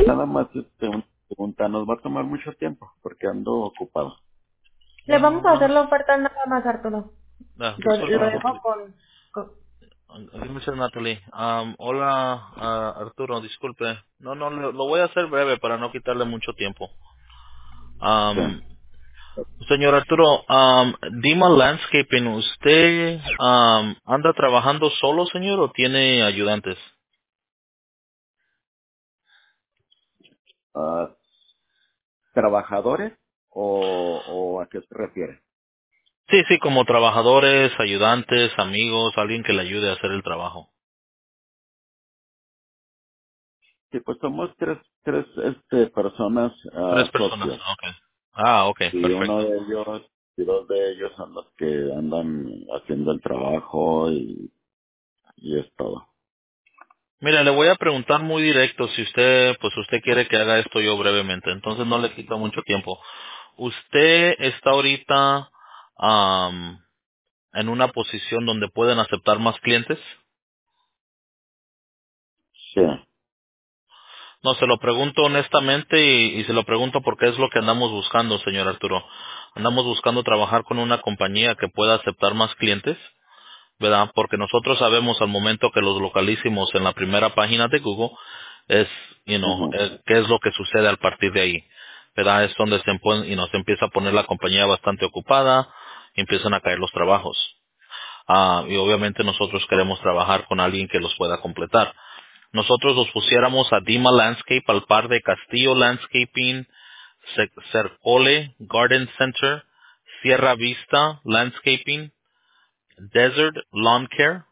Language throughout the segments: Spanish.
nada más una pregunta, nos va a tomar mucho tiempo porque ando ocupado. Le vamos a hacer No, la oferta nada más, Arturo. this was Lo not dejo Natalie. con... This is Natalie. Hola, Arturo, disculpe. No, lo voy a hacer breve para no quitarle mucho tiempo. Um, Sí. Señor Arturo, Dima Landscaping, ¿usted anda trabajando solo, señor, o tiene ayudantes? Ah, ¿trabajadores o a qué se refiere? Sí, sí, como trabajadores, ayudantes, amigos, alguien que le ayude a hacer el trabajo. Sí, pues somos tres personas, Tres personas, socios. ok. Ah, ok, Y uno perfecto. de ellos y dos de ellos son los que andan haciendo el trabajo y es todo. Mira, le voy a preguntar muy directo si usted, pues usted quiere que haga esto yo brevemente, entonces no le quito mucho tiempo. ¿Usted está ahorita en una posición donde pueden aceptar más clientes? Sí. No, se lo pregunto honestamente y se lo pregunto porque es lo que andamos buscando, señor Arturo. Andamos buscando trabajar con una compañía que pueda aceptar más clientes, ¿verdad? Porque nosotros sabemos al momento que los localicemos en la primera página de Google, es, Ujú, qué es lo que sucede al partir de ahí, ¿verdad? Es donde y nos empieza a poner la compañía bastante ocupada, y empiezan a caer los trabajos. Y obviamente nosotros queremos trabajar con alguien que los pueda completar. Nosotros los pusiéramos a Dima Landscape al par de Castillo Landscaping, Cercole Garden Center, Sierra Vista Landscaping, Desert Lawn Care,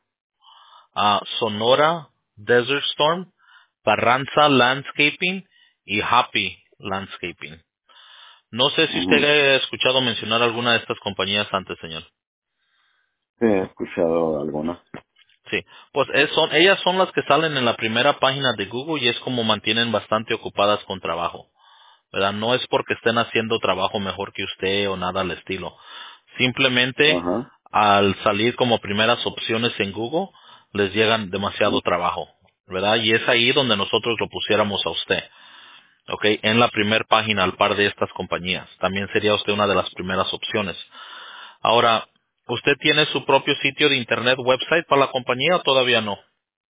Sonora Desert Storm, Carranza Landscaping y Happy Landscaping. No sé si usted ujú. ha escuchado mencionar alguna de estas compañías antes, señor. Sí, he escuchado algunas. Sí, pues ellas son las que salen en la primera página de Google y es como mantienen bastante ocupadas con trabajo, ¿verdad? No es porque estén haciendo trabajo mejor que usted o nada al estilo. Simplemente Ajá. al salir como primeras opciones en Google les llegan demasiado trabajo, ¿verdad? Y es ahí donde nosotros lo pusiéramos a usted. ¿Ok? En la primera página al par de estas compañías. También sería usted una de las primeras opciones. Ahora, ¿usted tiene su propio sitio de internet website para la compañía o todavía no?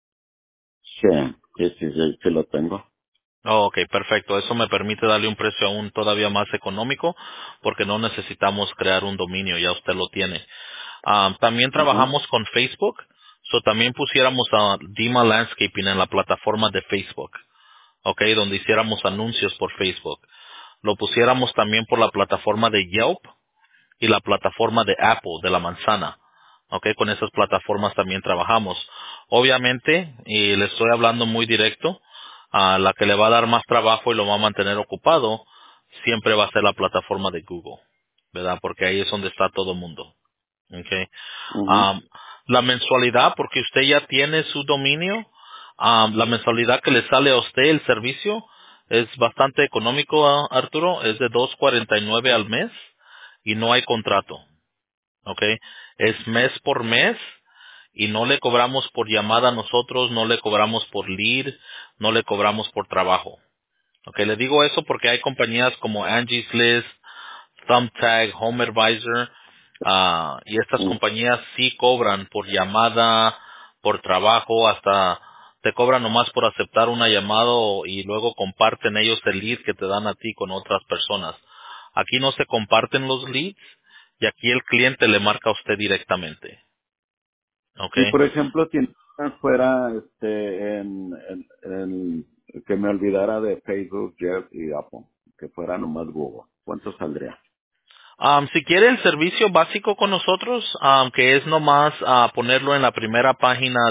Sí, sí lo tengo. Oh, ok, perfecto. Eso me permite darle un precio aún todavía más económico porque no necesitamos crear un dominio, ya usted lo tiene. También Ajá. trabajamos con Facebook, también pusiéramos a Dima Landscaping en la plataforma de Facebook, ok, donde hiciéramos anuncios por Facebook. Lo pusiéramos también por la plataforma de Yelp y la plataforma de Apple, de la manzana. Ok, con esas plataformas también trabajamos. Obviamente, y le estoy hablando muy directo, a la que le va a dar más trabajo y lo va a mantener ocupado, siempre va a ser la plataforma de Google, ¿verdad? Porque ahí es donde está todo el mundo. Okay. Ujú. Am, la mensualidad, porque usted ya tiene su dominio, la mensualidad que le sale a usted el servicio es bastante económico, Arturo, es de 2.49 al mes y no hay contrato, ¿ok? Es mes por mes y no le cobramos por llamada a nosotros, no le cobramos por lead, no le cobramos por trabajo. ¿Ok? Le digo eso porque hay compañías como Angie's List, Thumbtack, Home Advisor, y estas Ujú. compañías sí cobran por llamada, por trabajo, hasta te cobran nomás por aceptar una llamada y luego comparten ellos el lead que te dan a ti con otras personas. Aquí no se comparten los leads y aquí el cliente le marca a usted directamente. ¿Ok? Y por ejemplo, si fuera que me olvidara de Facebook, Jeff y Apple, que fuera nomás Google, ¿cuánto saldría? Si quiere el servicio básico con nosotros, que es nomás ponerlo en la primera página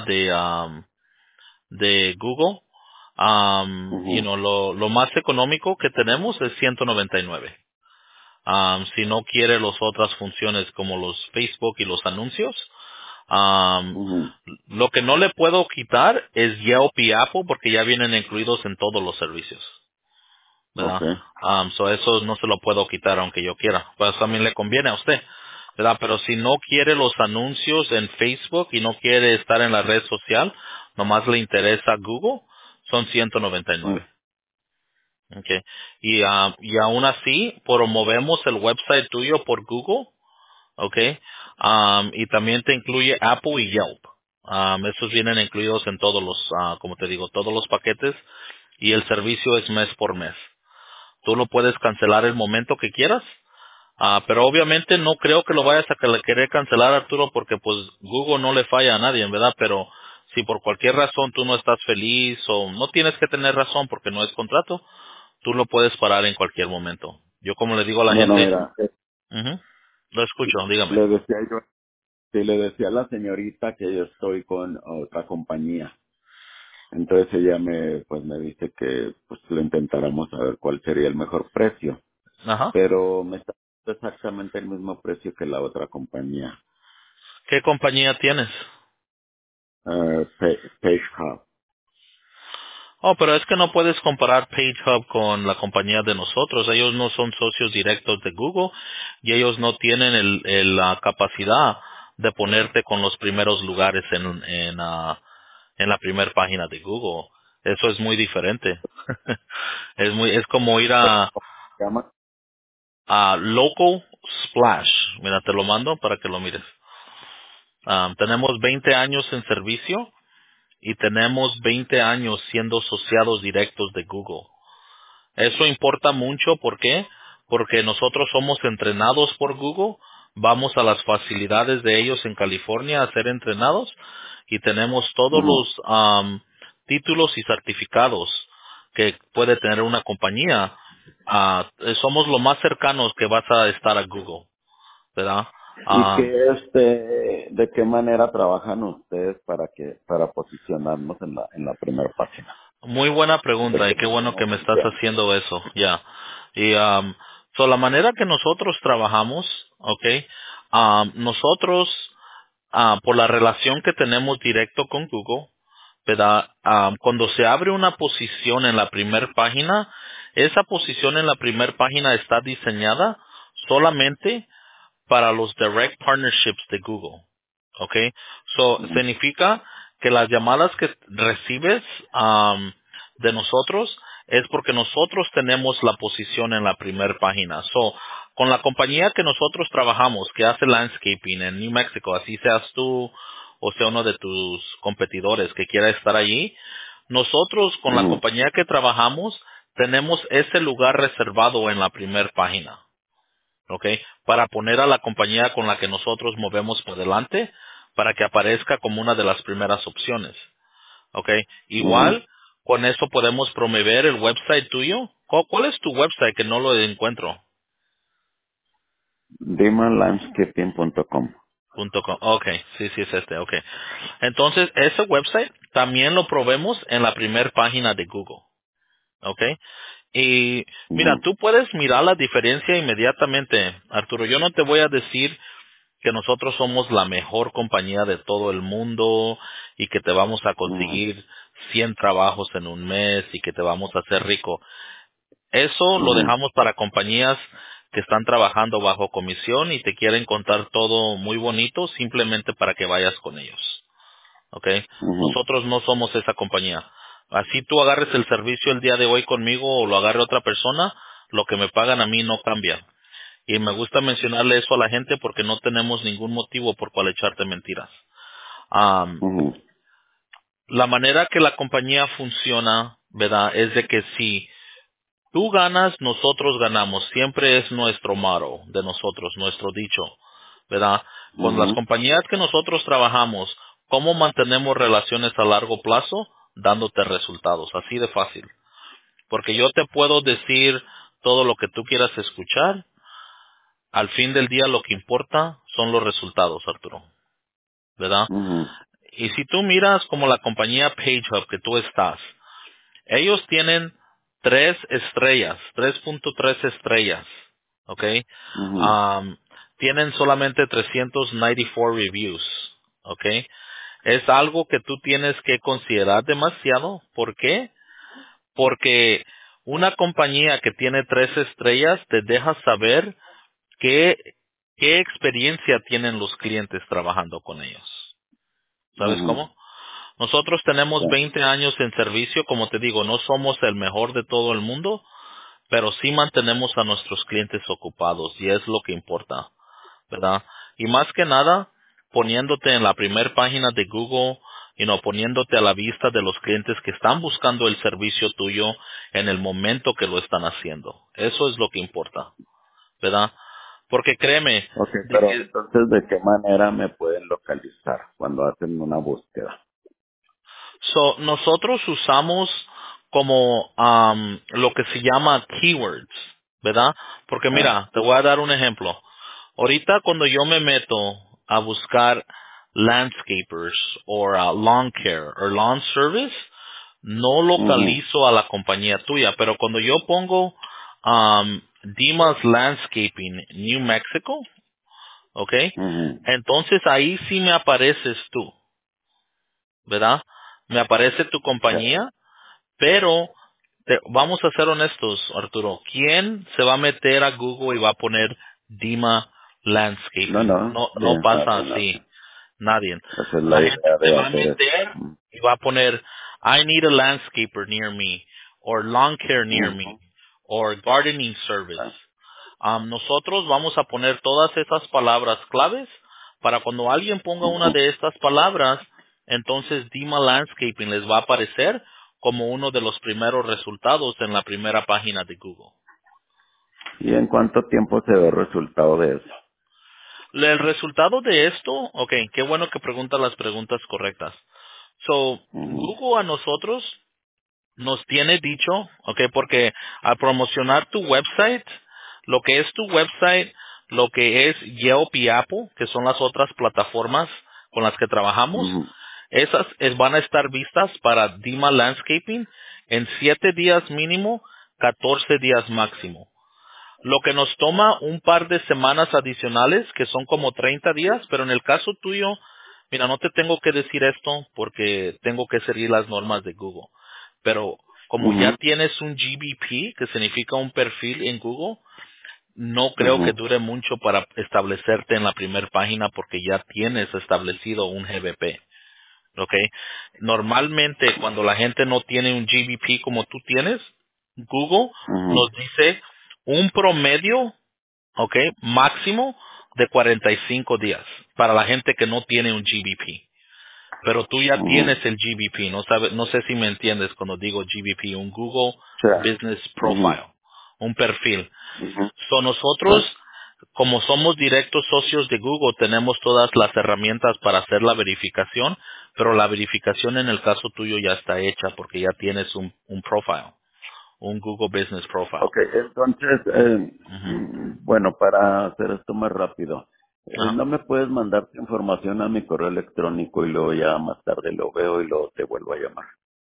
de Google, Ujú, lo más económico que tenemos es 199. Si no quiere las otras funciones como los Facebook y los anuncios, um, ujú. lo que no le puedo quitar es Yelp y Apple porque ya vienen incluidos en todos los servicios, ¿verdad? Okay. Eso no se lo puedo quitar aunque yo quiera. Pues también le conviene a usted, ¿verdad? Pero si no quiere los anuncios en Facebook y no quiere estar en la red social, nomás le interesa Google, son Mm. 199. Okay. Y aún así, promovemos el website tuyo por Google, okay. Y también te incluye Apple y Yelp. Esos vienen incluidos en todos los, como te digo, todos los paquetes y el servicio es mes por mes. Tú lo puedes cancelar el momento que quieras. Pero obviamente no creo que lo vayas a querer cancelar, Arturo, porque pues Google no le falla a nadie, ¿verdad? Pero si por cualquier razón tú no estás feliz o no tienes que tener razón porque no es contrato, tú lo puedes parar en cualquier momento. Yo como le digo a la Bueno, gente, mira, ujú, lo escucho, dígame. le decía yo, sí, le decía a la señorita que yo estoy con otra compañía. Entonces ella pues me dice que pues lo intentáramos a ver cuál sería el mejor precio. Ajá. Pero me está dando exactamente el mismo precio que la otra compañía, ¿Qué compañía tienes? Page Hub. Oh, pero es que no puedes comparar PageHub con la compañía de nosotros. Ellos no son socios directos de Google y ellos no tienen la capacidad de ponerte con los primeros lugares en la primera página de Google. Eso es muy diferente. Es como ir ¿Se llama? a Local Splash. Mira, te lo mando para que lo mires. Tenemos 20 años en servicio y tenemos 20 años siendo asociados directos de Google. Eso importa mucho, ¿por qué? Porque nosotros somos entrenados por Google, vamos a las facilidades de ellos en California a ser entrenados y tenemos todos Ujú. los títulos y certificados que puede tener una compañía. Somos lo más cercanos que vas a estar a Google, ¿verdad? ¿Y Ah, de qué manera trabajan ustedes para posicionarnos en la primera página? Muy buena ¿De pregunta y qué bueno que cómo me estás funciona? haciendo eso, ya. Y la manera que nosotros trabajamos, okay, nosotros por la relación que tenemos directo con Google, ¿verdad? Cuando se abre una posición en la primera página, esa posición en la primera página está diseñada solamente para los direct partnerships de Google. ¿Ok? So, Ujú. significa que las llamadas que recibes de nosotros es porque nosotros tenemos la posición en la primera página. So, con la compañía que nosotros trabajamos, que hace landscaping en New Mexico, así seas tú o sea uno de tus competidores que quiera estar allí, nosotros con la Ujú. compañía que trabajamos tenemos ese lugar reservado en la primera página. ¿Ok? Para poner a la compañía con la que nosotros movemos por delante para que aparezca como una de las primeras opciones. ¿Ok? Ujú. Igual, con eso podemos promover el website tuyo. ¿Cuál es tu website que no lo encuentro? DimaLandscaping.com. .com. Ok, sí, sí es este, ok. Entonces, ese website también lo probemos en la primera página de Google. ¿Ok? Y mira, Ujú. tú puedes mirar la diferencia inmediatamente, Arturo. Yo no te voy a decir que nosotros somos la mejor compañía de todo el mundo y que te vamos a Ujú. conseguir 100 trabajos en un mes y que te vamos a hacer rico. Eso lo Ujú. dejamos para compañías que están trabajando bajo comisión y te quieren contar todo muy bonito simplemente para que vayas con ellos. ¿Ok? Ujú. Nosotros no somos esa compañía. Así tú agarres el servicio el día de hoy conmigo o lo agarre otra persona, lo que me pagan a mí no cambia. Y me gusta mencionarle eso a la gente porque no tenemos ningún motivo por cual echarte mentiras. Am, Ujú. la manera que la compañía funciona, ¿verdad? Es de que si tú ganas, nosotros ganamos. Siempre es nuestro motto de nosotros, nuestro dicho, ¿verdad? Con las Ujú. compañías que nosotros trabajamos, ¿cómo mantenemos relaciones a largo plazo? Dándote resultados, así de fácil. Porque yo te puedo decir todo lo que tú quieras escuchar. Al fin del día lo que importa son los resultados, Arturo, ¿verdad? Ujú. Y si tú miras como la compañía PageHub que tú estás, ellos tienen 3 estrellas, 3.3 estrellas, ¿ok? Ujú. Am, tienen solamente 394 reviews, ¿ok? Es algo que tú tienes que considerar demasiado. ¿Por qué? Porque una compañía que tiene 3 estrellas te deja saber qué, qué experiencia tienen los clientes trabajando con ellos. ¿Sabes Ujú. cómo? Nosotros tenemos Sí. 20 años en servicio, como te digo, no somos el mejor de todo el mundo, pero sí mantenemos a nuestros clientes ocupados y es lo que importa, ¿verdad? Y más que nada, poniéndote en la primera página de Google, poniéndote a la vista de los clientes que están buscando el servicio tuyo en el momento que lo están haciendo. Eso es lo que importa, ¿verdad? Porque créeme, Ok, de pero que entonces, ¿de qué manera me pueden localizar cuando hacen una búsqueda? nosotros usamos como lo que se llama keywords, ¿verdad? Porque Ah, mira, te voy a dar un ejemplo. Ahorita cuando yo me meto a buscar landscapers o lawn care o lawn service, no ujú, localizo a la compañía tuya, pero cuando yo pongo Dimas Landscaping New Mexico, ¿ok? ujú, Entonces ahí sí me apareces tú, ¿verdad? Me aparece tu sí. compañía, pero vamos a ser honestos, Arturo. ¿Quién se va a meter a Google y va a poner Dima No, Landscaping? no, No, sí, no pasa nadie, nadie. así. Nadie. Esa es la La gente idea se de va a hacer eso. meter y va a poner I need a landscaper near me, or lawn care near me, Ujú, or gardening service. ah, Nosotros vamos a poner todas esas palabras claves para cuando alguien ponga una ujú. de estas palabras, entonces Dima Landscaping les va a aparecer como uno de los primeros resultados en la primera página de Google. ¿Y en cuánto tiempo se ve el resultado de eso? El resultado de esto, ok, qué bueno que pregunta las preguntas correctas. So, Ujú, Google a nosotros nos tiene dicho, ok, porque al promocionar tu website, lo que es tu website, lo que es Yelp y Apple, que son las otras plataformas con las que trabajamos, ujú, esas van a estar vistas para Dima Landscaping en 7 días mínimo, 14 días máximo. Lo que nos toma un par de semanas adicionales, que son como 30 días, pero en el caso tuyo, mira, no te tengo que decir esto porque tengo que seguir las normas de Google. Pero como ya ujú, tienes un GBP, que significa un perfil en Google, no creo que ujú, dure mucho para establecerte en la primera página porque ya tienes establecido un GBP. ¿Ok? Normalmente cuando la gente no tiene un GBP como tú tienes, Google ujú, nos dice un promedio, ¿ok? Máximo de 45 días para la gente que no tiene un GBP. Pero tú ya ujú. tienes el GBP, no sé si me entiendes cuando digo GBP, un Google Sí. Business Ujú, Profile, un perfil. ujú. So Sí. nosotros, como somos directos socios de Google, tenemos todas las herramientas para hacer la verificación, pero la verificación en el caso tuyo ya está hecha porque ya tienes un profile, un Google Business Profile. Ok, entonces, Ujú. bueno, para hacer esto más rápido, Ajá. ¿no me puedes mandar tu información a mi correo electrónico y luego ya más tarde lo veo y luego te vuelvo a llamar?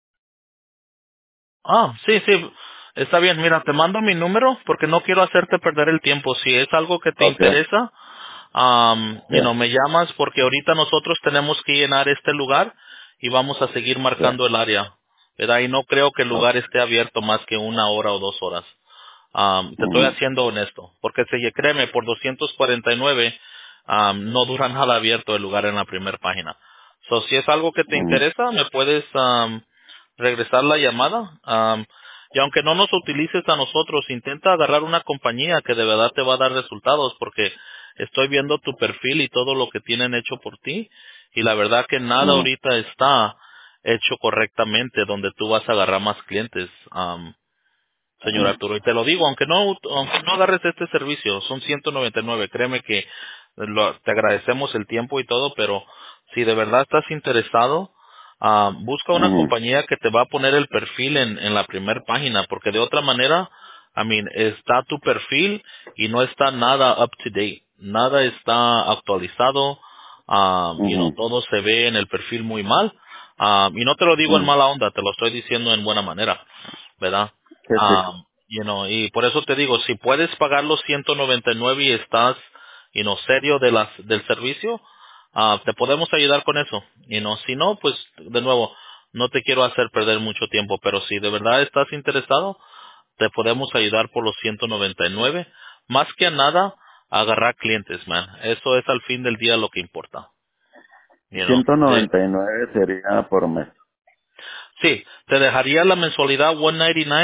Sí, sí, está bien. Mira, te mando mi número porque no quiero hacerte perder el tiempo. Si es algo que te Ok, interesa, sí, me llamas porque ahorita nosotros tenemos que llenar este lugar y vamos a seguir sí, marcando el área, ¿verdad? Y no creo que el ok. lugar esté abierto más que 1 hora o 2 horas. Te estoy Ujú, haciendo honesto, porque si créeme, por 249 no dura nada abierto el lugar en la primera página. So, si es algo que te ujú, interesa, me puedes regresar la llamada. Y aunque no nos utilices a nosotros, intenta agarrar una compañía que de verdad te va a dar resultados, porque estoy viendo tu perfil y todo lo que tienen hecho por ti, y la verdad que nada ujú, ahorita está hecho correctamente donde tú vas a agarrar más clientes. Señor ujú, Arturo. Y te lo digo, aunque no agarres este servicio, son 199. Créeme que te agradecemos el tiempo y todo, pero si de verdad estás interesado, busca una ujú, compañía que te va a poner el perfil en la primera página, porque de otra manera, está tu perfil y no está nada up to date, nada está actualizado, ujú, todo se ve en el perfil muy mal, y no te lo digo en ujú. mala onda, te lo estoy diciendo en buena manera, ¿verdad? Sí, sí. Y por eso te digo, si puedes pagar los 199 y estás, serio del servicio, te podemos ayudar con eso. Si no, pues, de nuevo, no te quiero hacer perder mucho tiempo, pero si de verdad estás interesado, te podemos ayudar por los 199. Más que nada, agarrar clientes, man. Eso es al fin del día lo que importa. You know, ciento te- noventa y nueve sería por mes. Sí, te dejaría la mensualidad 199,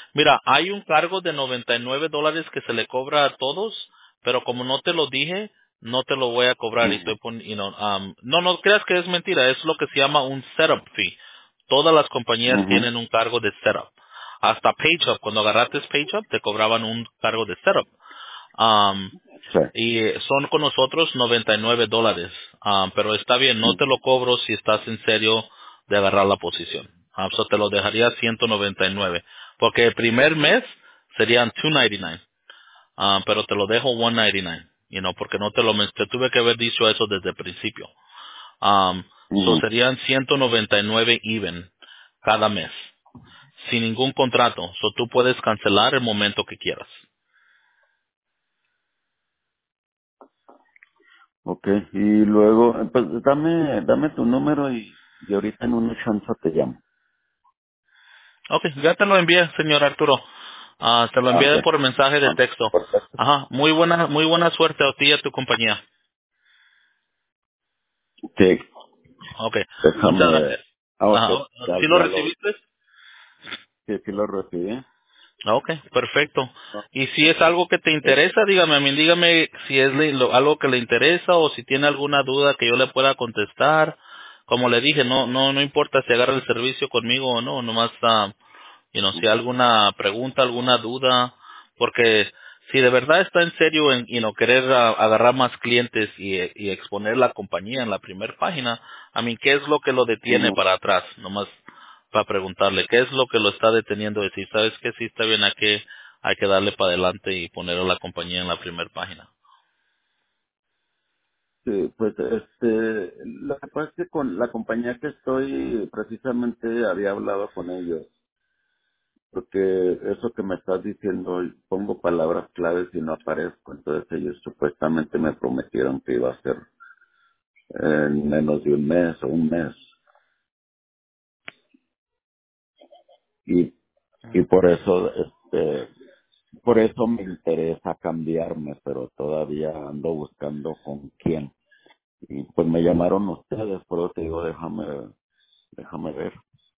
Mira, hay un cargo de $99 que se le cobra a todos, pero como no te lo dije, no te lo voy a cobrar y Ujú, estoy no creas que es mentira, es lo que se llama un setup fee. Todas las compañías ujú, tienen un cargo de setup. Hasta PageUp, cuando agarraste PageUp, te cobraban un cargo de setup. Um, sí. y son con nosotros $99. Pero está bien, no te Ujú, lo cobro si estás en serio de agarrar la posición. So te lo dejaría 199. Porque el primer mes serían 299. Pero te lo dejo 199. Porque no te tuve que haber dicho eso desde el principio. ujú. Serían 199 even cada mes. Sin ningún contrato. So tú puedes cancelar el momento que quieras. Ok, y luego, pues dame tu número y ahorita en una chance te llamo. Ok, ya te lo envié, señor Arturo. Te lo Ah, ok. envié por mensaje de Ah, texto. perfecto. Ajá, muy buena suerte a ti y a tu compañía. Sí, Ok, muchas déjame. gracias. Ah, ok, Ajá, ¿sí lo ya lo, recibiste? sí lo recibí. Ok, perfecto. Ah, Y si es algo que te eh, interesa, dígame, dígame si es algo que le interesa o si tiene alguna duda que yo le pueda contestar. Como le dije, no importa si agarra el servicio conmigo o no, nomás si hay alguna pregunta, alguna duda, porque si de verdad está en serio en querer agarrar más clientes y exponer la compañía en la primera página, ¿qué es lo que lo detiene ujú. para atrás? Nomás para preguntarle, ¿qué es lo que lo está deteniendo? Decir, ¿sabes qué? Sí está bien, hay que darle para adelante y poner a la compañía en la primera página. Sí, pues lo que pasa es que con la compañía que estoy, precisamente había hablado con ellos, porque eso que me estás diciendo, pongo palabras claves y no aparezco, entonces ellos supuestamente me prometieron que iba a ser en menos de un mes o un mes, y, y por eso me interesa cambiarme, pero todavía ando buscando con quién. Y pues me llamaron ustedes, pero te digo, déjame ver.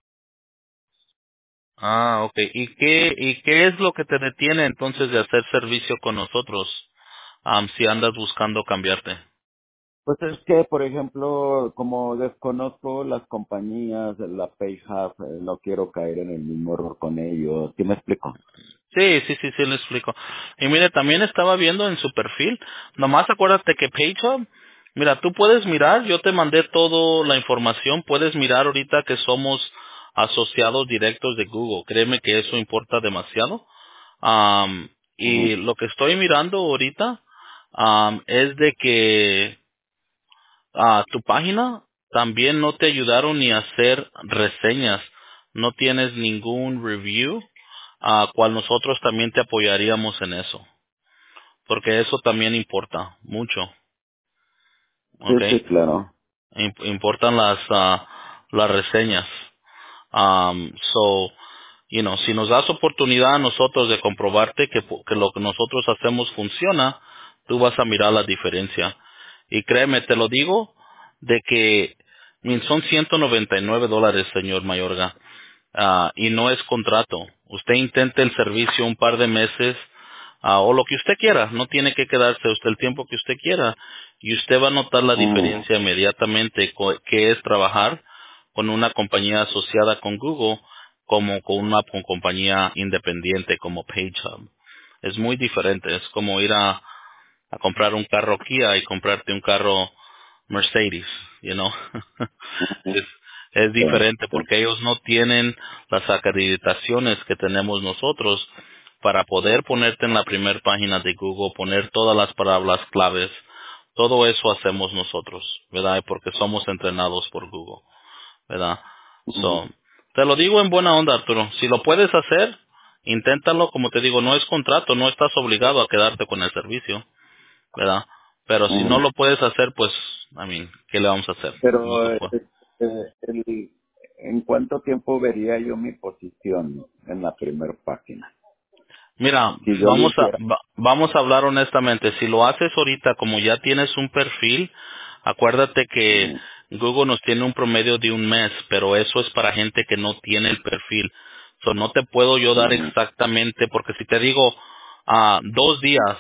Ah, ok. ¿Y qué es lo que te detiene entonces de hacer servicio con nosotros, si andas buscando cambiarte? Pues es que, por ejemplo, como desconozco las compañías, la PayHub, no quiero caer en el mismo error con ellos. ¿Sí me explico? Sí, le explico. Y mire, también estaba viendo en su perfil, nomás acuérdate que PageHub, mira, tú puedes mirar, yo te mandé toda la información, puedes mirar ahorita que somos asociados directos de Google, créeme que eso importa demasiado. Ujú, Y lo que estoy mirando ahorita es de que tu página también no te ayudaron ni a hacer reseñas, no tienes ningún review, cual nosotros también te apoyaríamos en eso, porque eso también importa mucho, sí, ¿ok? sí, claro. Importan las reseñas. So, si nos das oportunidad a nosotros de comprobarte que lo que nosotros hacemos funciona, tú vas a mirar la diferencia. Y créeme, te lo digo, de que son $199, señor Mayorga. Y no es contrato. Usted intente el servicio un par de meses o lo que usted quiera. No tiene que quedarse usted el tiempo que usted quiera. Y usted va a notar la Ujú, diferencia inmediatamente que es trabajar con una compañía asociada con Google como con una compañía independiente como PageHub. Es muy diferente. Es como ir a comprar un carro Kia y comprarte un carro Mercedes, you know. ujú. es, es Sí, diferente sí. porque ellos no tienen las acreditaciones que tenemos nosotros para poder ponerte en la primera página de Google, poner todas las palabras claves. Todo eso hacemos nosotros, ¿verdad? Porque somos entrenados por Google, ¿verdad? Ujú, So, te lo digo en buena onda, Arturo. Si lo puedes hacer, inténtalo. Como te digo, no es contrato, no estás obligado a quedarte con el servicio, ¿verdad? Pero si no ujú. lo puedes hacer, pues, ¿qué le vamos a hacer? No Pero, se puede. ¿en cuánto tiempo vería yo mi posición en la primera página? Mira, Si yo lo hiciera. vamos a hablar honestamente. Si lo haces ahorita, como ya tienes un perfil, acuérdate que Ujú, Google nos tiene un promedio de un mes, pero eso es para gente que no tiene el perfil. So, no te puedo yo dar ujú, exactamente, porque si te digo 2 días,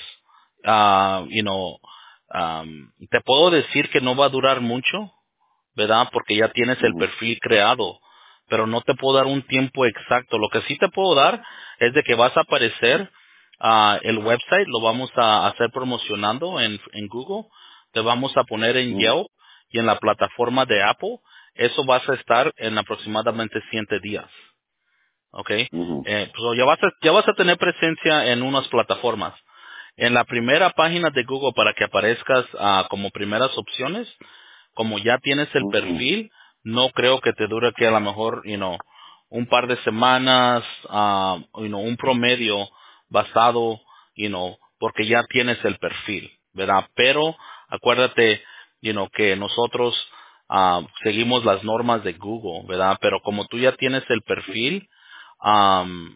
te puedo decir que no va a durar mucho, ¿verdad? Porque ya tienes el ujú, perfil creado, pero no te puedo dar un tiempo exacto. Lo que sí te puedo dar es de que vas a aparecer el website, lo vamos a hacer promocionando en Google, te vamos a poner en ujú, Yelp y en la plataforma de Apple. Eso vas a estar en aproximadamente 7 días. ¿Ok? ujú, Pues ya vas a tener presencia en unas plataformas. En la primera página de Google para que aparezcas como primeras opciones, como ya tienes el ujú, perfil, no creo que te dure que a lo mejor, un par de semanas, un promedio basado, porque ya tienes el perfil, ¿verdad? Pero acuérdate, que nosotros seguimos las normas de Google, ¿verdad? Pero como tú ya tienes el perfil, um,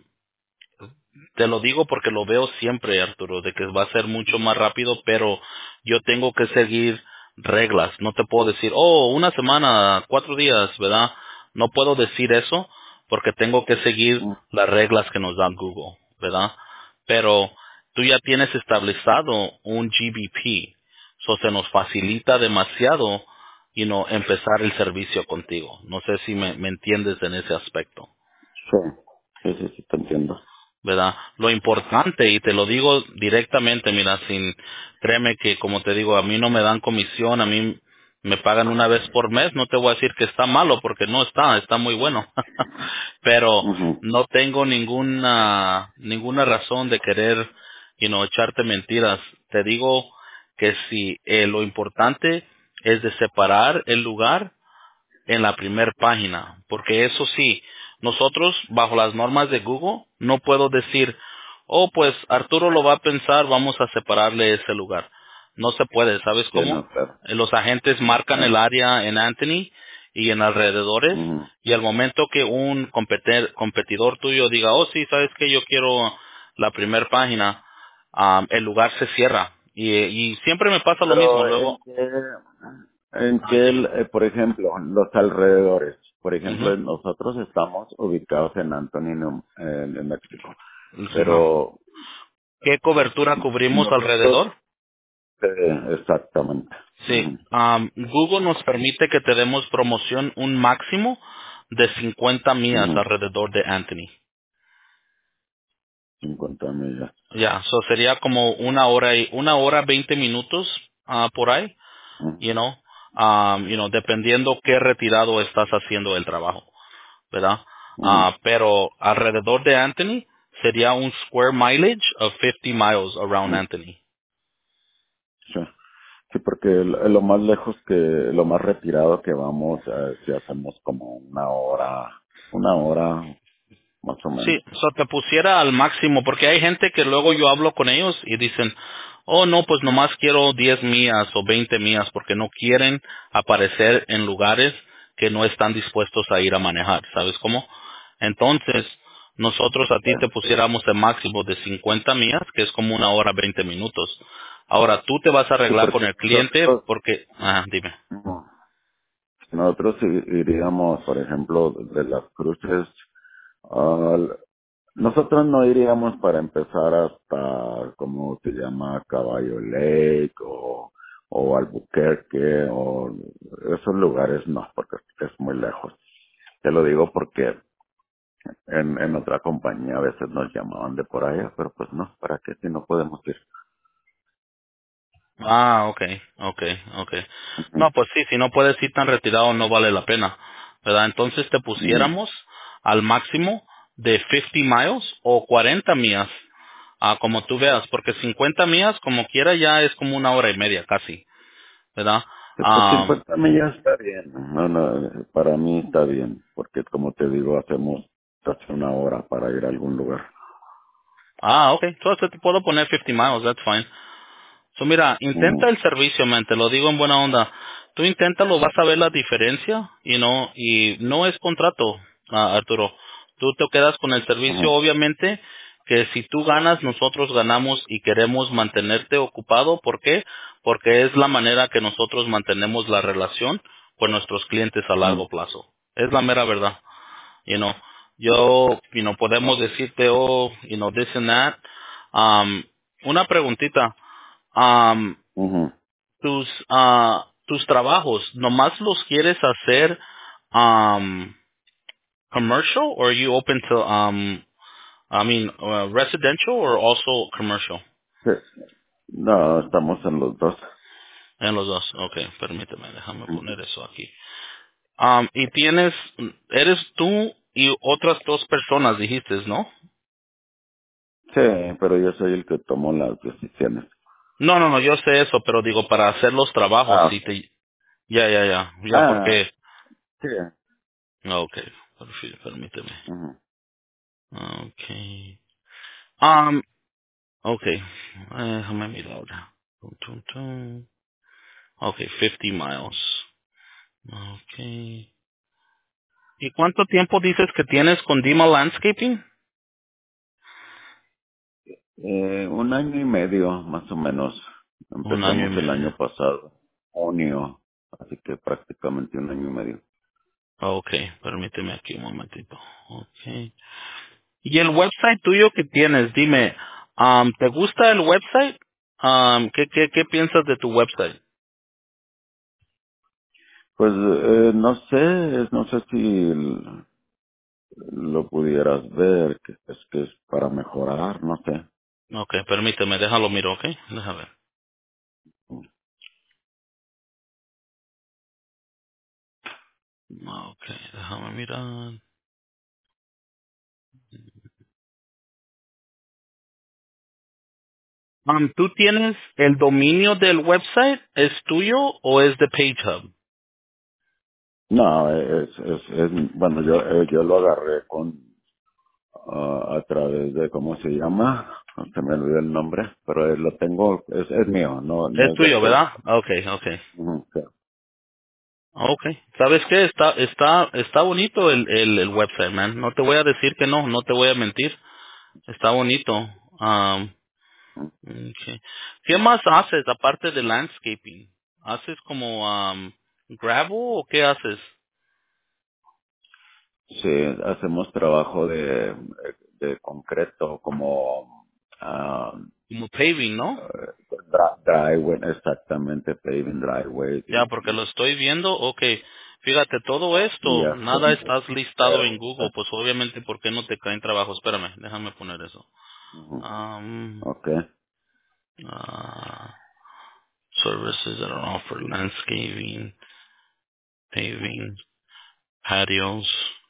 te lo digo porque lo veo siempre, Arturo, de que va a ser mucho más rápido, pero yo tengo que seguir reglas. No te puedo decir, una semana, 4 días, ¿verdad? No puedo decir eso porque tengo que seguir ujú. las reglas que nos da Google, ¿verdad? Pero tú ya tienes establecido un GBP, so se nos facilita demasiado, empezar el servicio contigo. No sé si me entiendes en ese aspecto. Sí, sí, sí, sí, te entiendo. ¿Verdad? Lo importante, y te lo digo directamente, mira, créeme que como te digo, a mí no me dan comisión, a mí me pagan una vez por mes, no te voy a decir que está malo, porque no está muy bueno, pero Ujú, no tengo ninguna razón de querer, echarte mentiras. Te digo que si lo importante es de separar el lugar en la primer página, porque eso sí, nosotros bajo las normas de Google no puedo decir, pues Arturo lo va a pensar, vamos a separarle ese lugar. No se puede, ¿sabes sí, cómo? no, claro. Los agentes marcan el área en Anthony y en alrededores, Ujú, y al momento que un competidor tuyo diga, sí, sabes que yo quiero la primer página, el lugar se cierra. Y siempre me pasa lo mismo, pero luego, dime. por ejemplo, los alrededores, por ejemplo, Ujú. nosotros estamos ubicados en Antonio, en México, Ajá. pero ¿Qué cobertura cubrimos nosotros, alrededor? exactamente, Sí. ujú, Google nos permite que te demos promoción un máximo de 50 millas ujú, alrededor de Anthony. 50 millas. Ya, sería como 1 hora 20 minutos por ahí, Ujú, dependiendo qué retirado estás haciendo del trabajo, ¿verdad? ujú, Pero alrededor de Anthony sería un square mileage of 50 miles around ujú, Anthony. sí. Sí, porque lo más lejos lo más retirado que vamos, si hacemos como una hora más o Sí, menos. te pusiera al máximo, porque hay gente que luego yo hablo con ellos y dicen, no, pues nomás quiero 10 millas o 20 millas, porque no quieren aparecer en lugares que no están dispuestos a ir a manejar, ¿sabes cómo? Entonces, nosotros a ti te pusiéramos el máximo de 50 millas, que es como 1 hora 20 minutos. Ahora, tú te vas a Sí, arreglar con porque el cliente nosotros, porque, dime. ujú, nosotros iríamos, por ejemplo, de las cruces, al- nosotros no iríamos para empezar hasta, ¿cómo se llama? Caballo Lake o Albuquerque o esos lugares no, porque es muy lejos. Te lo digo porque en otra compañía a veces nos llamaban de por allá, pero pues no, ¿para qué si no podemos ir? Okay, okay, okay. Ujú, No, pues sí, si no puedes ir tan retirado no vale la pena, ¿verdad? Entonces te ujú. pusiéramos al máximo de 50 miles o 40 millas, como tú veas, porque 50 millas como quiera ya es como 1 hora y media casi, ¿verdad? Pues Ah, 50 millas está bien. No, no, para mí está bien, porque como te digo, hacemos casi una hora para ir a algún lugar. okay, entonces te puedo poner 50 miles, that's fine. So, mira, intenta Ujú, el servicio, man, te lo digo en buena onda. Tú inténtalo, vas a ver la diferencia, y no es contrato, Arturo. Tú te quedas con el servicio, ujú, obviamente, que si tú ganas, nosotros ganamos y queremos mantenerte ocupado. ¿Por qué? Porque es la manera que nosotros mantenemos la relación con nuestros clientes a ujú, largo plazo. Es la mera verdad, you know. yo, podemos Oh. decirte, this and that. Um, una preguntita. Um, Ujú. tus trabajos, ¿nomás los quieres hacer commercial or are you open to, residential or also commercial? Sí. No, estamos en los dos. En los dos. Okay, permíteme, déjame Ujú. poner eso aquí. Y eres tú y otras dos personas, dijiste, ¿no? Sí, pero yo soy el que tomó las decisiones. No, yo sé eso, pero digo, para hacer los trabajos, Ah, sí ok. ya, Ah, porque, sí. okay, permíteme. Ujú. Okay. Okay, déjame mirar. Tum, tum, tum. Okay, 50 miles. Okay. ¿Y cuánto tiempo dices que tienes con Dima Landscaping? Un año y medio, más o menos. Un año y Empezamos el medio. año pasado, junio, así que prácticamente un año y medio. Okay, permíteme aquí un momentito. Okay. ¿Y el website tuyo que tienes? Dime, ¿te gusta el website? ¿Qué piensas de tu website? Pues no sé si lo pudieras ver, que es para mejorar, no sé. Okay, permíteme, déjalo miro, okay? Déjame ver. Okay, déjame mirar. ¿Tú tienes el dominio del website? ¿Es tuyo o es de PageHub? No, bueno, yo lo agarré a través de, ¿cómo se llama? No se me olvidó el nombre, pero lo tengo, es mío, no Es es de tuyo, Page. ¿verdad? Okay. Ujú, sí. Okay. ¿Sabes qué? Está bonito el website, man. No te voy a decir que no te voy a mentir. Está bonito. Okay. ¿Qué más haces aparte de landscaping? ¿Haces como gravel o qué haces? Sí, hacemos trabajo de concreto como Como paving, ¿no? driveway, exactamente, paving driveways Ya, porque lo estoy viendo. Okay. Fíjate, todo y esto, nada hacemos estás listado en Google. cuerdas. Pues obviamente, ¿por qué no te caen trabajo? Espérame, déjame poner eso. Ujú. Um, Ok. uh, Services that are offered: landscaping, paving, patios,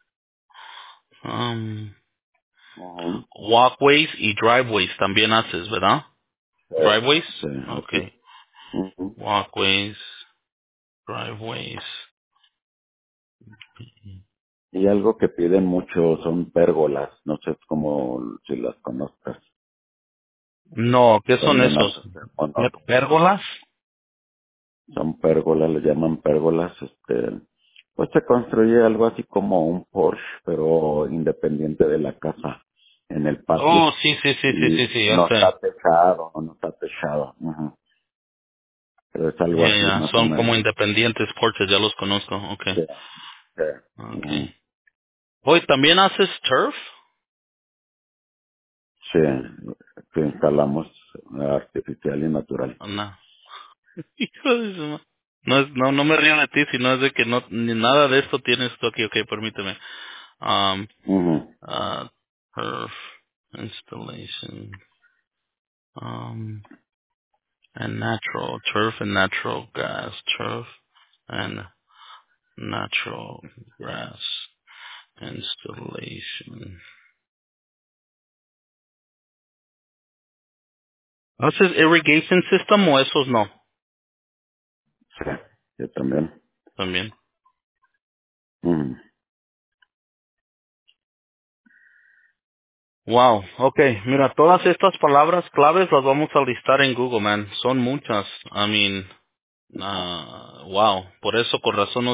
Ujú. walkways y driveways también haces, ¿verdad? Sí, Driveways, sí, así. okay. Ujú. Walkways, driveways. Y algo que piden mucho son pérgolas, no sé cómo si las conozcas. No, ¿qué son Son unas, esos? bueno, ¿Pérgolas? son pérgolas, le llaman pérgolas, pues se construye algo así como un Porsche, pero independiente de la casa, en el patio, Oh, y sí, ya no sé. está techado, no está techado, ujú. Pero es algo Ya, así, ya, más o son como menos. independientes porches, ya los conozco, okay. Sí, sí, Okay. ujú. Hoy también haces turf? Sí, que instalamos artificial y natural. No. Hijo de su no me río de ti, sino es de que no, ni nada de esto tienes tú aquí, okay, permíteme. Um, Ujú, uh, Turf installation, and natural gas, turf and natural grass installation. ¿Haces irrigation system o esos no? sí, yo también. También. Ujú. Wow, okay, mira, todas estas palabras claves las vamos a listar en Google, man. Son muchas. I mean, wow, por eso con razón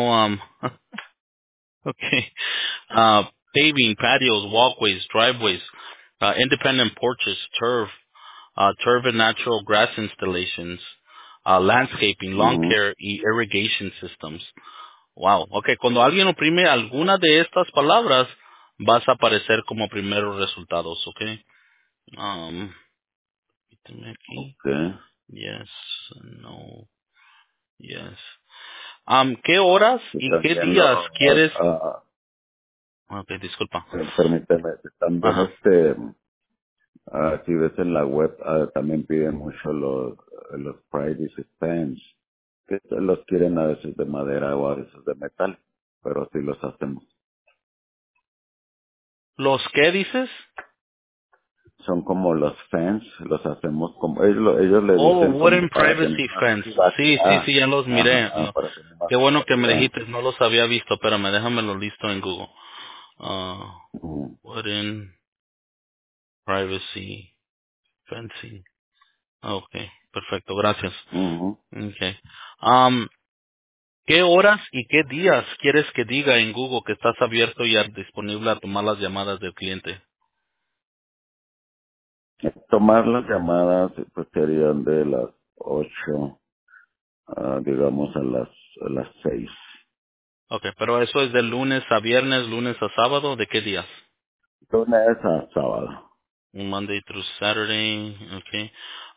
okay. Paving, patios, walkways, driveways, independent porches, turf and natural grass installations, landscaping, lawn Ujú. care y irrigation systems. Wow. Okay, cuando alguien oprime alguna de estas palabras, vas a aparecer como primeros resultados, ¿ok? Permíteme aquí. Okay. Yes, no, yes. ¿Qué horas Y y qué también días quieres? Ok, disculpa. permíteme, también Ajá. si ves en la web, también piden mucho los privacy fans, que los quieren a veces de madera o a veces de metal, pero sí los hacemos. ¿Los qué dices? Son como los fans, los hacemos como, ellos le Oh, dicen como Wooden para que Privacy no más Fence. Sí, sí, privacidad. sí, ya los miré. Ajá, para que no más Qué bueno que me privacidad. dijiste, no los había visto, pero déjamelo listo en Google. Ujú, Wooden Privacy Fencing. Okay, perfecto, gracias. ujú. Okay. Um, ¿Qué horas y qué días quieres que diga en Google que estás abierto y disponible a tomar las llamadas del cliente? Tomar las llamadas pues serían de las 8 digamos a las 6. Okay, pero eso es de lunes a viernes, lunes a sábado, ¿de qué días? Lunes a sábado. Monday through Saturday, okay.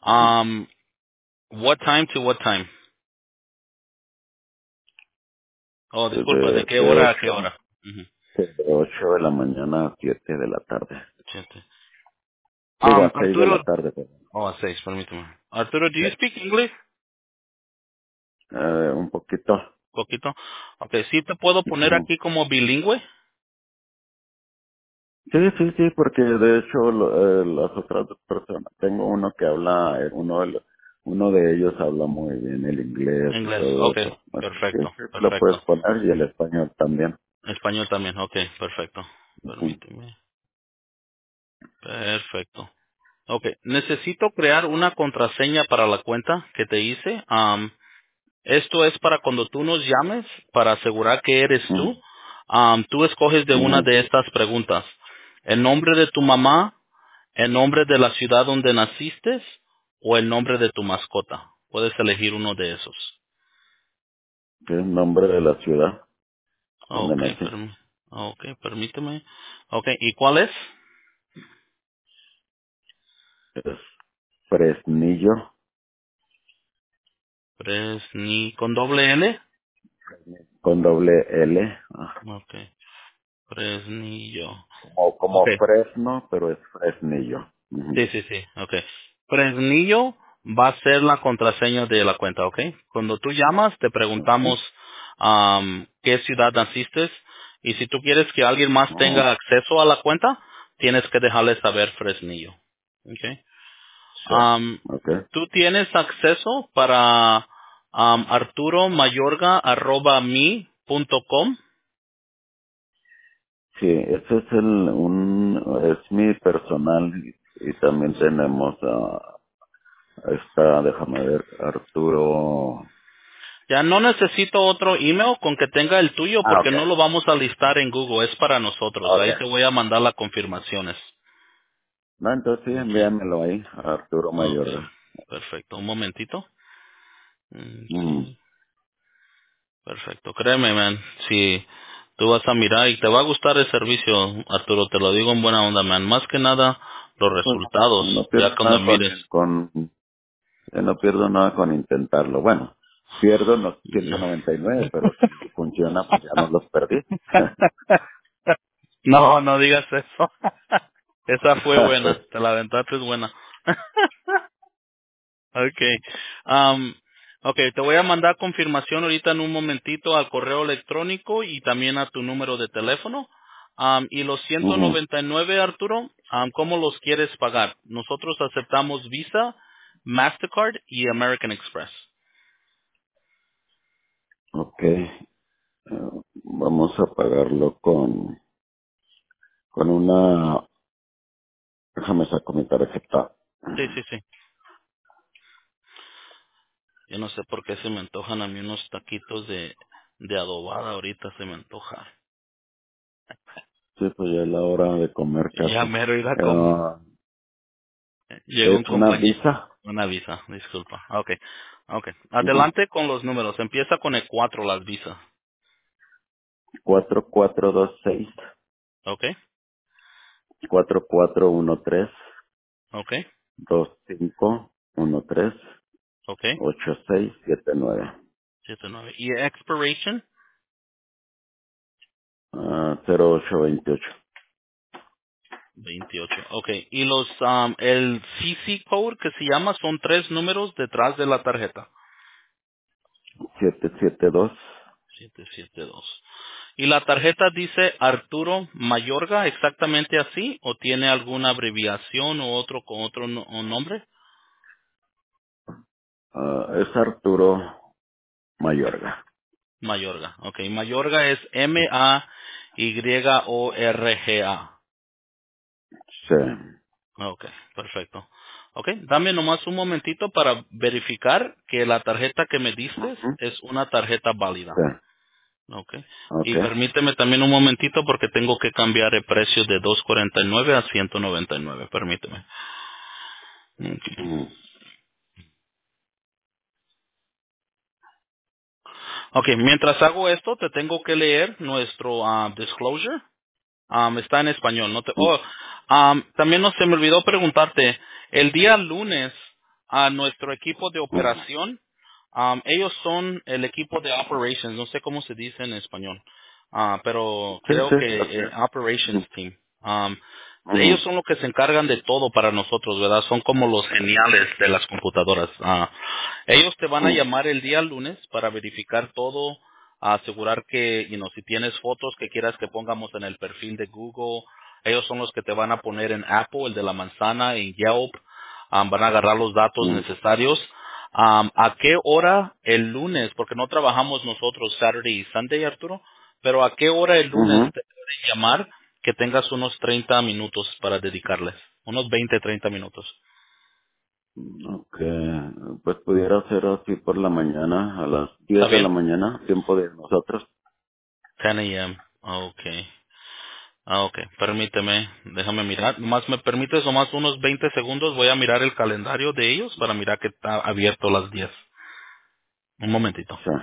What time to what time? Oh, disculpa, ¿de qué De hora a qué 8 hora? Ujú. de 8 de la mañana a 7 de la tarde. Siete. Digo, a 6 de Arturo, la tarde, perdón. oh, a 6, permíteme. Arturo, do Sí. you speak English? Un poquito. Poquito. Okay, sí te puedo poner Ujú. aquí como bilingüe Sí, sí, sí, porque de hecho las otras dos personas, tengo uno que habla, uno de ellos habla muy bien el inglés en y inglés. todo Okay, eso. Así que perfecto, sí, lo puedes perfecto. poner y el español también. Español también, okay, perfecto. Ujú. Permíteme. Perfecto. Okay, necesito crear una contraseña para la cuenta que te hice. Esto es para cuando tú nos llames, para asegurar que eres Ujú. tú. Tú escoges de una Ujú. de estas preguntas. El nombre de tu mamá, el nombre de la ciudad donde naciste o el nombre de tu mascota. Puedes elegir uno de esos. ¿Qué es el nombre de la ciudad donde Ok, nací? permíteme. Ok, ¿y cuál es? Es Fresnillo, Fresni, con doble L. con doble L. Ok, Fresnillo. Ok, Como Fresno, pero es Fresnillo. Ujú. sí, sí, sí, ok. Fresnillo va a ser la contraseña de la cuenta, ok. Cuando tú llamas, te preguntamos Okay. qué ciudad naciste y si tú quieres que alguien más Ujú. tenga acceso a la cuenta, tienes que dejarle saber Fresnillo, ok. Sí. Okay. ¿Tú tienes acceso para arturomayorga@me.com? Sí, ese es es mi personal y también tenemos déjame ver, Arturo. Ya no necesito otro email con que tenga el tuyo porque Okay. no lo vamos a listar en Google, es para nosotros. Ahí Okay. te voy a mandar las confirmaciones. No, entonces sí, Okay. envíamelo ahí, Arturo Okay. Mayorga. Perfecto. Un momentito. Mm. Okay. Perfecto. Créeme, man. Si tú vas a mirar y te va a gustar el servicio, Arturo, te lo digo en buena onda, man. Más que nada, los Pues resultados, no ya pierdo cuando nada mires. no pierdo nada con intentarlo. Bueno, pierdo los 199, pero si funciona, pues ya no los perdí. No, no digas eso. Esa fue buena. Te la aventaste es buena. Okay. Okay, te voy a mandar confirmación ahorita en un momentito al correo electrónico y también a tu número de teléfono. Y los Ujú. 199, Arturo, ¿cómo los quieres pagar? Nosotros aceptamos Visa, Mastercard y American Express. Ok, vamos a pagarlo con déjame sacar mi tarjeta. Sí, sí, sí. Yo no sé por qué se me antojan a mí unos taquitos de adobada ahorita se me antoja. Sí, pues ya es la hora de comer Ya casi. mero ir a comer. Llegó un Es una compañero. Visa Una visa, disculpa. Okay. Okay. ujú, Adelante con los números. Empieza con el 4 las visas. 4426 Okay. 4413 Okay. 2513 Okay. 8679. 79. ¿Y expiration? 0828. 28. Okay. Y el CC code que se llama son 3 números detrás de la tarjeta. 772. 772. ¿Y la tarjeta dice Arturo Mayorga exactamente así o tiene alguna abreviación o otro con otro o nombre? Es Arturo Mayorga. Mayorga. Okay. Mayorga es Mayorga. Sí. Okay, perfecto. Okay, dame nomás un momentito para verificar que la tarjeta que me diste Ujú. es una tarjeta válida. Sí. Okay. Ok. Y permíteme también un momentito porque tengo que cambiar el precio de 249 a 199. Permíteme. Okay. Ujú. Ok, mientras hago esto, te tengo que leer nuestro disclosure. Está en español. No te, también no se me olvidó preguntarte. El día lunes, a nuestro equipo de Ujú. operación, ellos son el equipo de operations. No sé cómo se dice en español, pero Sí, creo sí, que así. operations Ujú. team. Ujú. Ellos son los que se encargan de todo para nosotros, ¿verdad? Son como los geniales de las computadoras. Ellos te van a Ujú. llamar el día lunes para verificar todo, a asegurar que, si tienes fotos que quieras que pongamos en el perfil de Google, ellos son los que te van a poner en Apple, el de la manzana, en Yelp, van a agarrar los datos Ujú. necesarios. ¿A qué hora el lunes? Porque no trabajamos nosotros Saturday y Sunday, Arturo, pero ¿a qué hora el lunes Ujú. te pueden llamar que tengas unos 30 minutos para dedicarles? Unos 20, 30 minutos. Ok, pues pudiera ser así por la mañana, a las ¿Está 10 de la bien? mañana, tiempo de nosotros. 10 a.m. Okay. Ok, permíteme, déjame mirar. Más me permites nomás unos 20 segundos, voy a mirar el calendario de ellos para mirar que está abierto a las 10. Un momentito. Sí,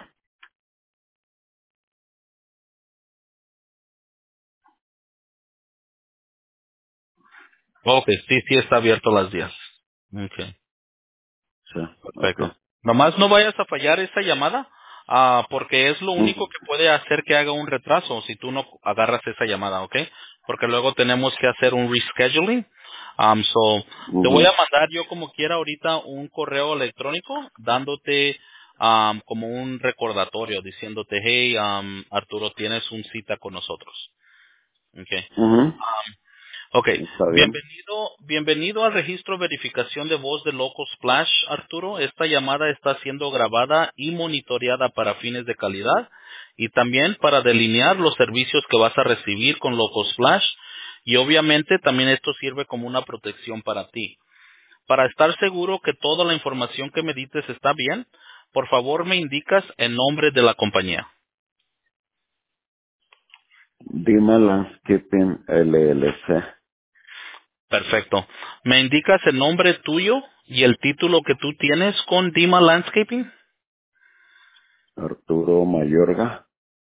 Ok, sí, sí está abierto a las 10. Ok. sí, ok. Perfecto. Nomás no vayas a fallar esa llamada, porque es lo único Ujú. que puede hacer que haga un retraso si tú no agarras esa llamada, ¿ok? Porque luego tenemos que hacer un rescheduling. Te voy Ujú. a mandar yo como quiera ahorita un correo electrónico dándote como un recordatorio diciéndote, hey, Arturo, tienes un cita con nosotros. ¿Ok? Ujú. Ok, Está bien. bienvenido al registro verificación de voz de Loco Splash, Arturo. Esta llamada está siendo grabada y monitoreada para fines de calidad y también para delinear los servicios que vas a recibir con Loco Splash y obviamente también esto sirve como una protección para ti. Para estar seguro que toda la información que me dices está bien, por favor me indicas el nombre de la compañía. Dima Landscaping LLC, Perfecto. ¿Me indicas el nombre tuyo y el título que tú tienes con Dima Landscaping? Arturo Mayorga,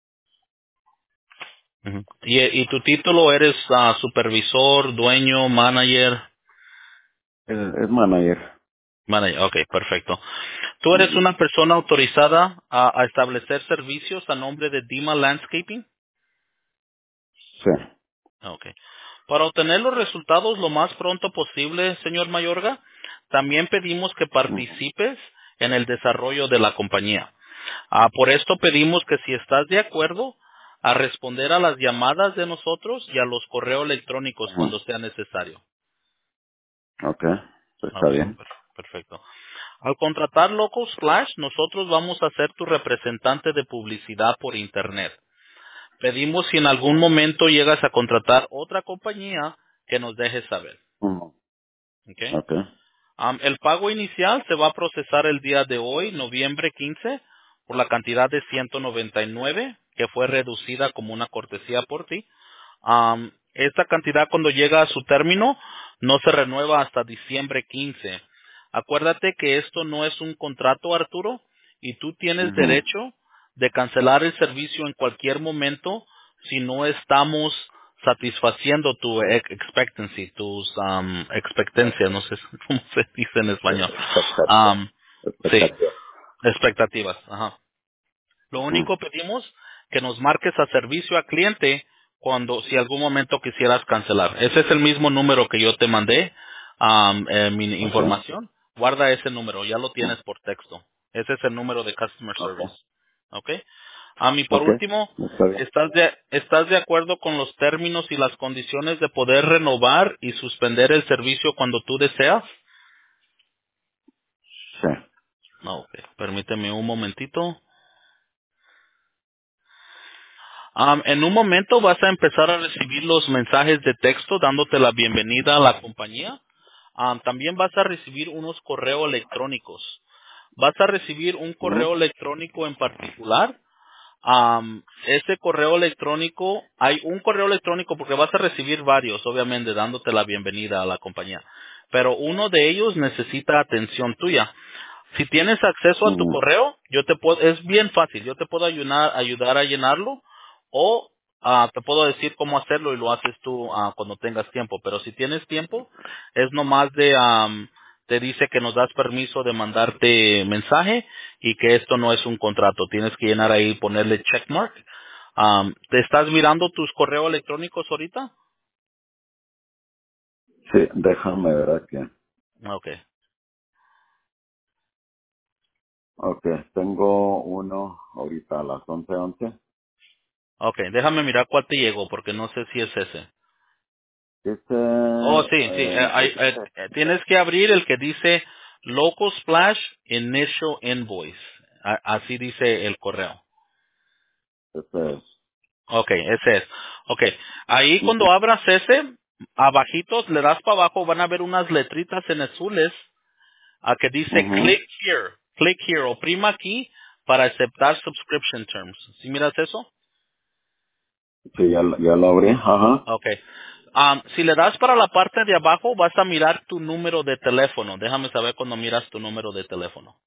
Ujú. Y tu título eres supervisor, dueño, manager, es manager. manager. Ok, perfecto. ¿Tú eres Ujú. una persona autorizada a establecer servicios a nombre de Dima Landscaping? Sí. Ok. Para obtener los resultados lo más pronto posible, señor Mayorga, también pedimos que Ujú. participes en el desarrollo de la compañía. Por esto pedimos que si estás de acuerdo a responder a las llamadas de nosotros y a los correos electrónicos Ujú. cuando sea necesario. Ok, está Ok, bien. perfecto. Al contratar Locals Flash, nosotros vamos a ser tu representante de publicidad por Internet. Pedimos si en algún momento llegas a contratar otra compañía que nos dejes saber. Ujú. ¿Ok? Ok. El pago inicial se va a procesar el día de hoy, noviembre 15, por la cantidad de 199, que fue reducida como una cortesía por ti. Esta cantidad cuando llega a su término no se renueva hasta diciembre 15. Acuérdate que esto no es un contrato, Arturo, y tú tienes Ujú. derecho de cancelar el servicio en cualquier momento si no estamos satisfaciendo tu expectancy, tus expectancias, no sé cómo se dice en español. Expectativa. Um, sí, Expectativa. expectativas. Ajá. Lo Ujú. único pedimos que nos marques a servicio al cliente cuando, si algún momento quisieras cancelar. Ese es el mismo número que yo te mandé, mi Okay. información. Guarda ese número, ya lo tienes por texto. Ese es el número de Customer Okay. Service. ¿Ok? Y por Okay. último, Está bien. ¿estás de acuerdo con los términos y las condiciones de poder renovar y suspender el servicio cuando tú deseas? Sí. No, ok. Permíteme un momentito. En un momento vas a empezar a recibir los mensajes de texto dándote la bienvenida a la compañía. También vas a recibir unos correos electrónicos. Vas a recibir un Ujú. correo electrónico en particular. Ese correo electrónico, hay un correo electrónico porque vas a recibir varios, obviamente, dándote la bienvenida a la compañía. Pero uno de ellos necesita atención tuya. Si tienes acceso a tu Ujú. correo, es bien fácil, yo te puedo ayudar a llenarlo o te puedo decir cómo hacerlo y lo haces tú cuando tengas tiempo. Pero si tienes tiempo, es nomás te dice que nos das permiso de mandarte mensaje y que esto no es un contrato. Tienes que llenar ahí y ponerle checkmark. ¿Te estás mirando tus correos electrónicos ahorita? Sí, déjame ver aquí. Okay. Okay, tengo uno ahorita a las 11:11. Okay, déjame mirar cuál te llegó porque no sé si es ese. Dice, Oh, sí, sí. Tienes que abrir el que dice Local Splash Initial Invoice. Así dice el correo. este es. Ok, ese es. Ok. Ahí Ujú. cuando abras ese, abajito, le das para abajo, van a ver unas letritas en azules que dice Ujú. Click Here. Click Here. Oprima aquí para aceptar subscription terms. ¿Sí miras eso? Sí, ya lo abrí. Ajá. Okay. Si le das para la parte de abajo, vas a mirar tu número de teléfono. Déjame saber cuando miras tu número de teléfono.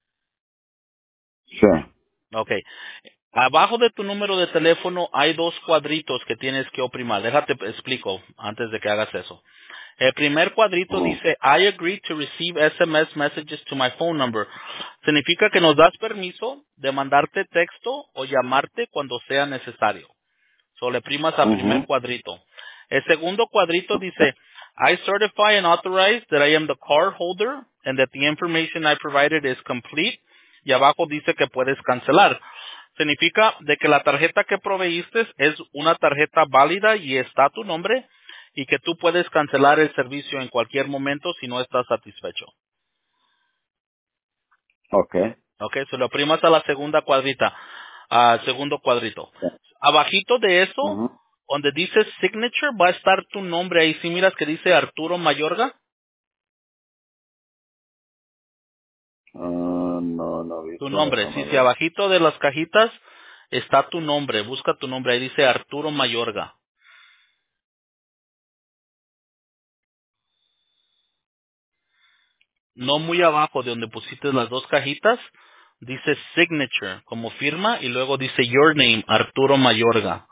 Sí. Okay. Abajo de tu número de teléfono hay dos cuadritos que tienes que oprimir. Déjate explico antes de que hagas eso. El primer cuadrito Ujú. dice I agree to receive SMS messages to my phone number. Significa que nos das permiso de mandarte texto o llamarte cuando sea necesario. So le primas al primer Ujú. cuadrito. El segundo cuadrito dice, I certify and authorize that I am the card holder and that the information I provided is complete. Y abajo dice que puedes cancelar. Significa de que la tarjeta que proveíste es una tarjeta válida y está a tu nombre y que tú puedes cancelar el servicio en cualquier momento si no estás satisfecho. Okay. Ok, se lo primas a la segunda cuadrita, al segundo cuadrito. Sí. Abajito de eso, Ujú. donde dice signature, va a estar tu nombre ahí. Si miras que dice Arturo Mayorga, No he tu visto, nombre. Si, déjame si ver. abajito de las cajitas está tu nombre, busca tu nombre, ahí dice Arturo Mayorga. No muy abajo de donde pusiste las dos cajitas, dice signature, como firma, y luego dice your name, Arturo Mayorga.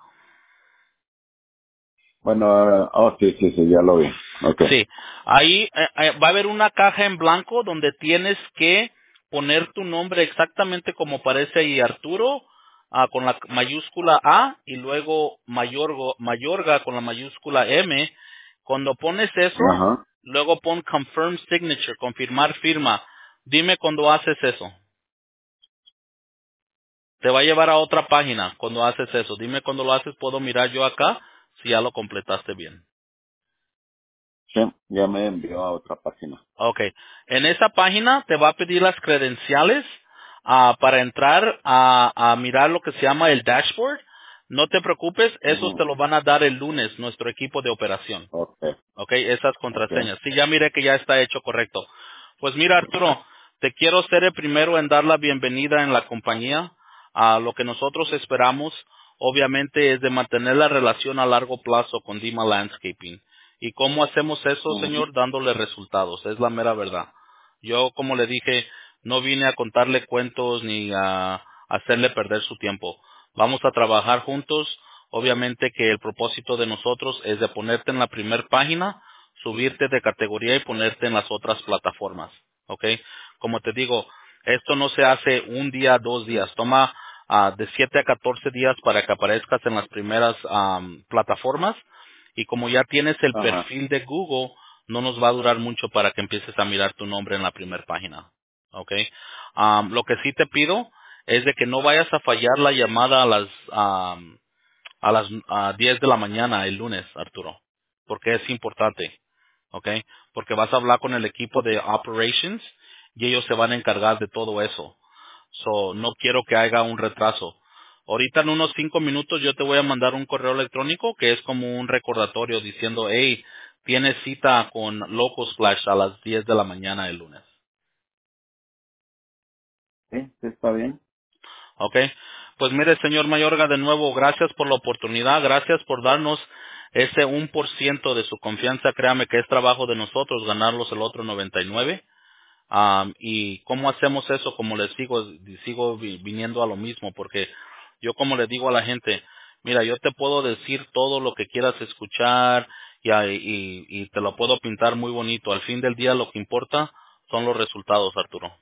Bueno, sí, ya lo vi. Okay. Sí, ahí va a haber una caja en blanco donde tienes que poner tu nombre exactamente como aparece ahí Arturo, con la mayúscula A y luego Mayorga con la mayúscula M. Cuando pones eso, Ajá. luego pon confirm signature, confirmar firma. Dime cuando haces eso. Te va a llevar a otra página cuando haces eso. Dime cuando lo haces, puedo mirar yo acá si ya lo completaste bien. Sí, ya me envió a otra página. Okay. En esa página te va a pedir las credenciales para entrar a mirar lo que se llama el dashboard. No te preocupes, esos Ujú. te lo van a dar el lunes nuestro equipo de operación. Okay. Okay, esas Okay. contraseñas. Sí, ya miré que ya está hecho correcto. Pues mira, Arturo, te quiero ser el primero en dar la bienvenida en la compañía. A lo que nosotros esperamos, obviamente, es de mantener la relación a largo plazo con Dima Landscaping. ¿Y cómo hacemos eso, Ujú. señor? Dándole resultados. Es la mera verdad. Yo, como le dije, no vine a contarle cuentos ni a hacerle perder su tiempo. Vamos a trabajar juntos. Obviamente que el propósito de nosotros es de ponerte en la primer página, subirte de categoría y ponerte en las otras plataformas. ¿Ok? Como te digo, esto no se hace un día, 2 días. Toma de 7 a 14 días para que aparezcas en las primeras plataformas. Y como ya tienes el Ajá. perfil de Google, no nos va a durar mucho para que empieces a mirar tu nombre en la primera página. ¿Ok? Lo que sí te pido es de que no vayas a fallar la llamada a las 10 de la mañana el lunes, Arturo, porque es importante, ¿ok? Porque vas a hablar con el equipo Ok. de operations y ellos se van a encargar de todo eso. So, no quiero que haya un retraso. Ahorita en unos 5 minutos yo te voy a mandar un correo electrónico que es como un recordatorio diciendo, hey, tienes cita con Loco Splash a las 10 de la mañana el lunes. Sí, sí, está bien. Ok, pues mire, señor Mayorga, de nuevo, gracias por la oportunidad, gracias por darnos ese 1% de su confianza. Créame que es trabajo de nosotros ganarlos el otro 99. Y cómo hacemos eso, como les sigo viniendo a lo mismo, porque yo como le digo a la gente, mira, yo te puedo decir todo lo que quieras escuchar y te lo puedo pintar muy bonito. Al fin del día lo que importa son los resultados, Arturo.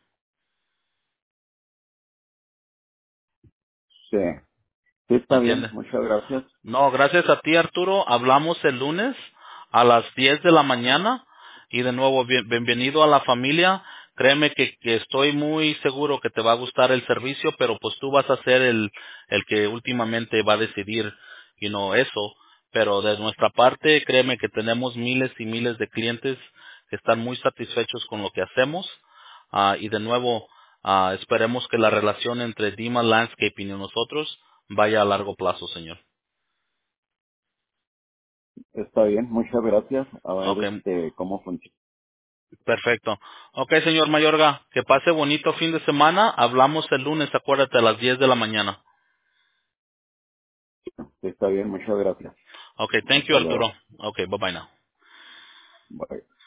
Sí. Sí, está bien. ¿Entiendes? Muchas gracias. No, gracias a ti, Arturo. Hablamos el lunes a las 10 de la mañana. Y de nuevo, bienvenido a la familia. Créeme que estoy muy seguro que te va a gustar el servicio, pero pues tú vas a ser el que últimamente va a decidir, eso. Pero de nuestra parte, créeme que tenemos miles y miles de clientes que están muy satisfechos con lo que hacemos. Y de nuevo, esperemos que la relación entre Dima Landscaping y nosotros vaya a largo plazo, señor. Está bien. Muchas gracias. A ver, Ok, cómo funciona. perfecto. Ok, señor Mayorga, que pase bonito fin de semana. Hablamos el lunes, acuérdate, a las 10 de la mañana. Sí, está bien. Muchas gracias. Ok, thank you, Hasta Arturo. luego. Ok, bye bye now. Bye.